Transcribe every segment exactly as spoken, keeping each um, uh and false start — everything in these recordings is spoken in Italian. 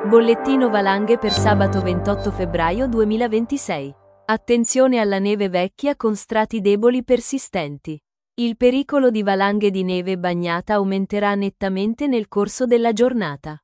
Bollettino valanghe per sabato ventotto febbraio duemilaventisei. Attenzione alla neve vecchia con strati deboli persistenti. Il pericolo di valanghe di neve bagnata aumenterà nettamente nel corso della giornata.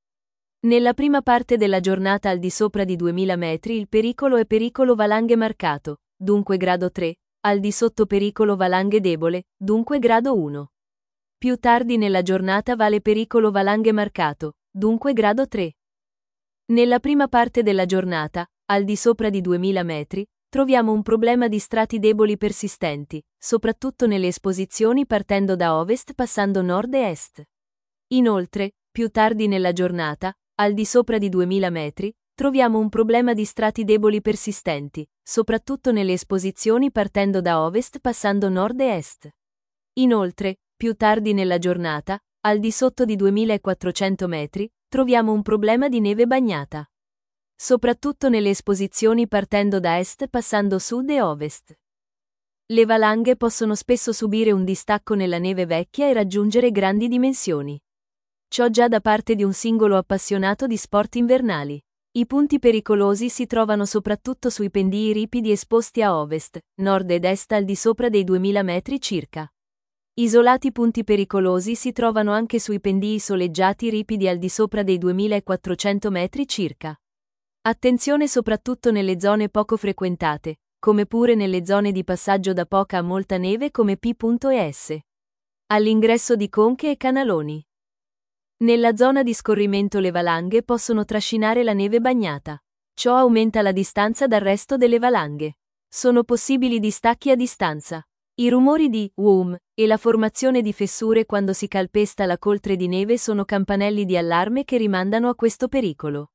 Nella prima parte della giornata al di sopra di duemila metri il pericolo è pericolo valanghe marcato, dunque grado tre, al di sotto pericolo valanghe debole, dunque grado uno. Più tardi nella giornata vale pericolo valanghe marcato, dunque grado tre. Nella prima parte della giornata, al di sopra di duemila metri, troviamo un problema di strati deboli persistenti, soprattutto nelle esposizioni partendo da ovest passando nord e est. Inoltre, più tardi nella giornata, al di sopra di duemila metri, troviamo un problema di strati deboli persistenti, soprattutto nelle esposizioni partendo da ovest passando nord e est. Inoltre, più tardi nella giornata, al di sotto di duemilaquattrocento metri, troviamo un problema di neve bagnata. Soprattutto nelle esposizioni partendo da est passando sud e ovest. Le valanghe possono spesso subire un distacco nella neve vecchia e raggiungere grandi dimensioni. Ciò già da parte di un singolo appassionato di sport invernali. I punti pericolosi si trovano soprattutto sui pendii ripidi esposti a ovest, nord ed est al di sopra dei duemila metri circa. Isolati punti pericolosi si trovano anche sui pendii soleggiati ripidi al di sopra dei duemilaquattrocento metri circa. Attenzione soprattutto nelle zone poco frequentate, come pure nelle zone di passaggio da poca a molta neve come P e S. All'ingresso di conche e canaloni. Nella zona di scorrimento le valanghe possono trascinare la neve bagnata. Ciò aumenta la distanza dal resto delle valanghe. Sono possibili distacchi a distanza. I rumori di "wum" e la formazione di fessure quando si calpesta la coltre di neve sono campanelli di allarme che rimandano a questo pericolo.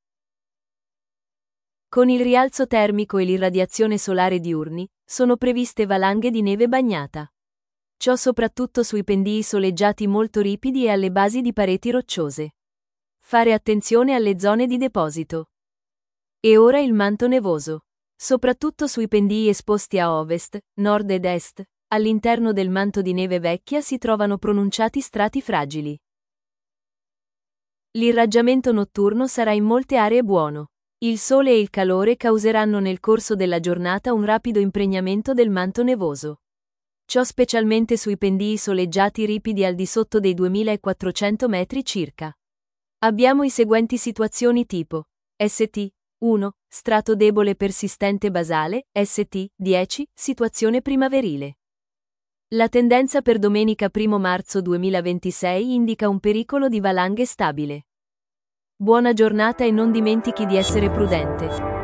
Con il rialzo termico e l'irradiazione solare diurni, sono previste valanghe di neve bagnata. Ciò soprattutto sui pendii soleggiati molto ripidi e alle basi di pareti rocciose. Fare attenzione alle zone di deposito. E ora il manto nevoso. Soprattutto sui pendii esposti a ovest, nord ed est, all'interno del manto di neve vecchia si trovano pronunciati strati fragili. L'irraggiamento notturno sarà in molte aree buono. Il sole e il calore causeranno nel corso della giornata un rapido impregnamento del manto nevoso. Ciò specialmente sui pendii soleggiati ripidi al di sotto dei duemilaquattrocento metri circa. Abbiamo i seguenti situazioni tipo S T uno, strato debole persistente basale, S T dieci, situazione primaverile. La tendenza per domenica primo marzo duemilaventisei indica un pericolo di valanghe stabile. Buona giornata e non dimentichi di essere prudente.